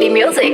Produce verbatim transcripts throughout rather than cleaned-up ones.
Lady Music.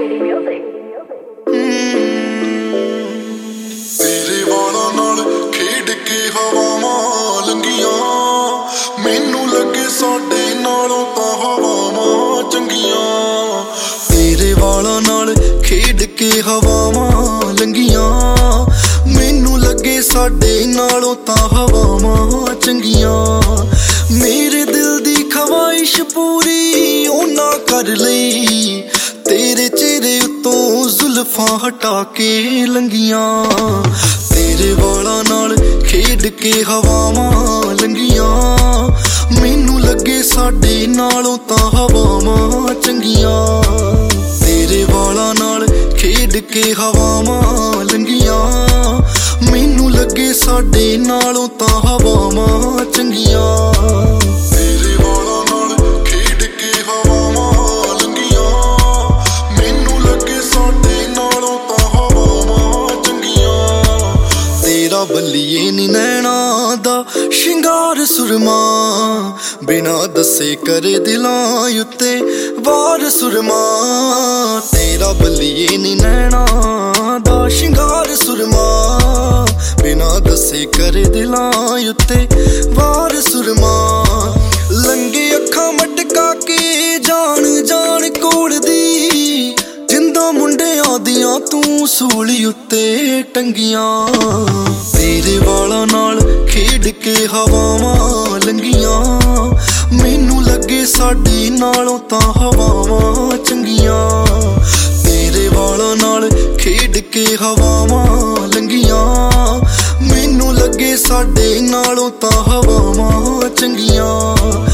ਤੇਰੇ ਵਾਲਾਂ ਨਾਲ ਖੇਡ ਕੇ ਹਵਾਵਾਂ ਲੰਘੀਆਂ, ਮੈਨੂੰ ਲੱਗੇ ਸਾਡੇ ਨਾਲੋਂ ਤਾਂ ਹਵਾਵਾਂ ਚੰਗੀਆਂ। ਤੇਰੇ ਵਾਲਾਂ ਨਾਲ ਖੇਡ ਕੇ ਹਵਾਵਾਂ ਲੰਘੀਆਂ, ਮੈਨੂੰ ਲੱਗੇ ਸਾਡੇ ਨਾਲੋਂ ਤਾਂ ਹਵਾਵਾਂ ਚੰਗੀਆਂ। ਮੇਰੇ ਦਿਲ ਦੀ ਖਵਾਇਸ਼ ਪੂਰੀ ਉਹਨਾਂ ਕਰ ਲਈ, ਤੇਰੇ ਚਿਹਰੇ ਉੱਤੋਂ ਜ਼ੁਲਫਾਂ ਹਟਾ ਕੇ ਲੰਘੀਆਂ। ਤੇਰੇ ਵਾਲਾਂ ਨਾਲ ਖੇਡ ਕੇ ਹਵਾਵਾਂ ਲੰਘੀਆਂ, ਮੈਨੂੰ ਲੱਗੇ ਸਾਡੇ ਨਾਲੋਂ ਤਾਂ ਹਵਾਵਾਂ ਚੰਗੀਆਂ। ਤੇਰੇ ਵਾਲਾਂ ਨਾਲ ਖੇਡ ਕੇ ਹਵਾਵਾਂ ਲੰਘੀਆਂ, ਮੈਨੂੰ ਲੱਗੇ ਸਾਡੇ ਨਾਲੋਂ ਤਾਂ ਹਵਾਵਾਂ ਚੰਗੀਆਂ। ਤੇਰੇ ਵਾਲਾਂ ਨਾਲ ਖੇਡ ਕੇ ਹਵਾਵਾਂ ਲੰਘੀਆਂ, ਮੈਨੂੰ ਲੱਗੇ ਸਾਡੇ ਨਾਲੋਂ ਤਾਂ ਹਵਾਵਾਂ ਚੰਗੀਆਂ। ਤੇਰਾ ਬੱਲੀਏ ਨੀ ਨੈਣਾ ਦਾ ਸ਼ਿੰਗਾਰ ਸੁਰਮਾ, ਬਿਨਾਂ ਦੱਸੇ ਕਰੇ ਦਿਲਾਂ ਉੱਤੇ ਵਾਰ ਸੁਰਮਾ। ਤੇਰਾ ਬੱਲੀਏ ਨੀ ਨੈਣਾ ਦਾ ਸ਼ਿੰਗਾਰ ਸੁਰਮਾ, ਬਿਨਾਂ ਦੱਸੇ ਕਰੇ ਦਿਲਾਂ ਉੱਤੇ ਵਾਰ ਸੁਰਮਾ। ਲੰਗੇ ਅੱਖਾਂ ਮਟਕਾ ਕੇ ਜਾਣ ਜਾਣ ਕੋਲਦੀ, ਜਿੰਦਾ ਮੁੰਡਿਆਂ ਦੀਆਂ ਤੂੰ ਸੂਲੀ ਉੱਤੇ ਟੰਗੀਆਂ। ਤੇਰੇ ਵਾਲਾਂ ਨਾਲ ਖੇਡ ਕੇ ਹਵਾਵਾਂ ਲੰਘੀਆਂ, ਮੈਨੂੰ ਲੱਗੇ ਸਾਡੇ ਨਾਲੋਂ ਤਾਂ ਹਵਾਵਾਂ ਚੰਗੀਆਂ। ਤੇਰੇ ਵਾਲਾਂ ਨਾਲ ਖੇਡ ਕੇ ਹਵਾਵਾਂ ਲੰਘੀਆਂ, ਮੈਨੂੰ ਲੱਗੇ ਸਾਡੇ ਨਾਲੋਂ ਤਾਂ ਹਵਾਵਾਂ ਚੰਗੀਆਂ।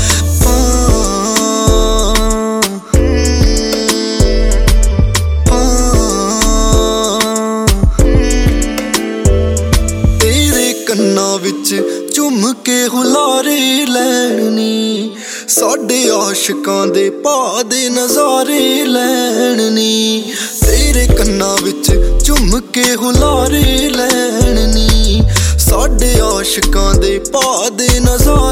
ਕੰਨਾਂ ਵਿੱਚ ਝੁੰਮ ਕੇ ਹੁਲਾਰੇ ਲੈਣੀ, ਸਾਡੇ ਆਸ਼ਿਕਾਂ ਦੇ ਭਾ ਦੇ ਨਜ਼ਾਰੇ ਲੈਣੀ। ਤੇਰੇ ਕੰਨਾਂ ਵਿੱਚ ਝੁੰਮ ਕੇ ਹੁਲਾਰੇ ਲੈਣੀ, ਸਾਡੇ ਆਸ਼ਿਕਾਂ ਦੇ ਭਾ ਦੇ ਨਜ਼ਾਰੇ